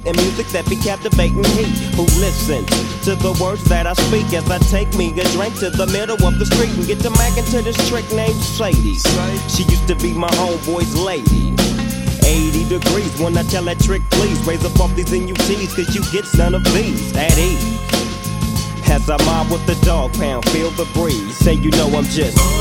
and music that be captivating he who listens to the words that I speak as I take me a drink to the middle of the street and get to mackin' to this trick named Sadie. She used to be my homeboy's lady. 80 degrees when I tell that trick, please raise up off these NUTs, cause you get none of these at ease. As I mob with the dog pound, feel the breeze. Say you know I'm just